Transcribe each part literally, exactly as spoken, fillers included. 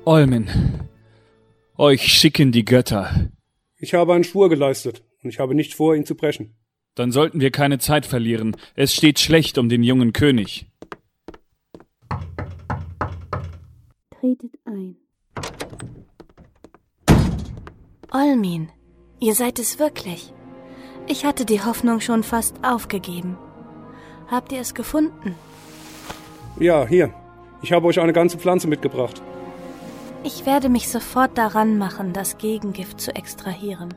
Olmin, euch schicken die Götter. Ich habe einen Schwur geleistet und ich habe nicht vor, ihn zu brechen. Dann sollten wir keine Zeit verlieren. Es steht schlecht um den jungen König. Tretet ein. Olmin, ihr seid es wirklich. Ich hatte die Hoffnung schon fast aufgegeben. Habt ihr es gefunden? Ja, hier. Ich habe euch eine ganze Pflanze mitgebracht. Ich werde mich sofort daran machen, das Gegengift zu extrahieren.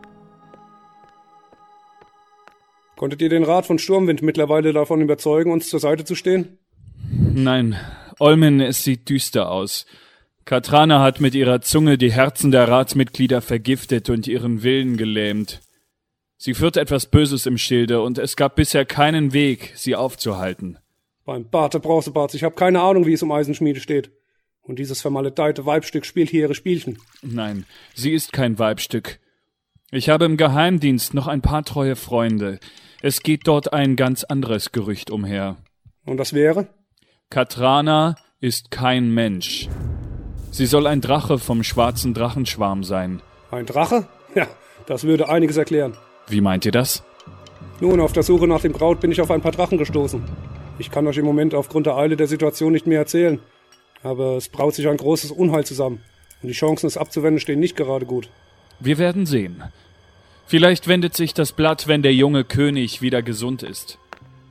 Konntet ihr den Rat von Sturmwind mittlerweile davon überzeugen, uns zur Seite zu stehen? Nein, Olmin, es sieht düster aus. Katrana hat mit ihrer Zunge die Herzen der Ratsmitglieder vergiftet und ihren Willen gelähmt. Sie führt etwas Böses im Schilde und es gab bisher keinen Weg, sie aufzuhalten. Beim Barte Brausebarts, ich habe keine Ahnung, wie es um Eisenschmiede steht. Und dieses vermaledeite Weibstück spielt hier ihre Spielchen. Nein, sie ist kein Weibstück. Ich habe im Geheimdienst noch ein paar treue Freunde. Es geht dort ein ganz anderes Gerücht umher. Und das wäre? Katrana ist kein Mensch. Sie soll ein Drache vom schwarzen Drachenschwarm sein. Ein Drache? Ja, das würde einiges erklären. Wie meint ihr das? Nun, auf der Suche nach dem Kraut bin ich auf ein paar Drachen gestoßen. Ich kann euch im Moment aufgrund der Eile der Situation nicht mehr erzählen. Aber es braut sich ein großes Unheil zusammen. Und die Chancen, es abzuwenden, stehen nicht gerade gut. Wir werden sehen. Vielleicht wendet sich das Blatt, wenn der junge König wieder gesund ist.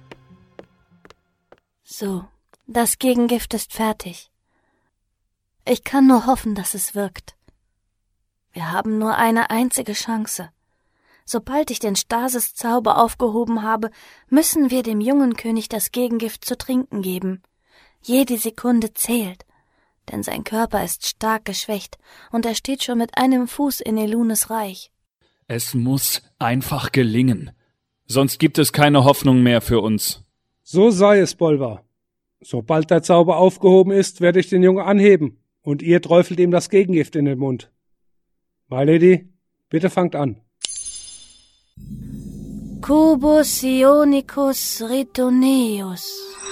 So, das Gegengift ist fertig. Ich kann nur hoffen, dass es wirkt. Wir haben nur eine einzige Chance. Sobald ich den Stasis-Zauber aufgehoben habe, müssen wir dem jungen König das Gegengift zu trinken geben. Jede Sekunde zählt, denn sein Körper ist stark geschwächt und er steht schon mit einem Fuß in Elunes Reich. Es muss einfach gelingen. Sonst gibt es keine Hoffnung mehr für uns. So sei es, Bolvar. Sobald der Zauber aufgehoben ist, werde ich den Jungen anheben und ihr träufelt ihm das Gegengift in den Mund. My Lady, bitte fangt an. Cubus Ionicus Ritoneus.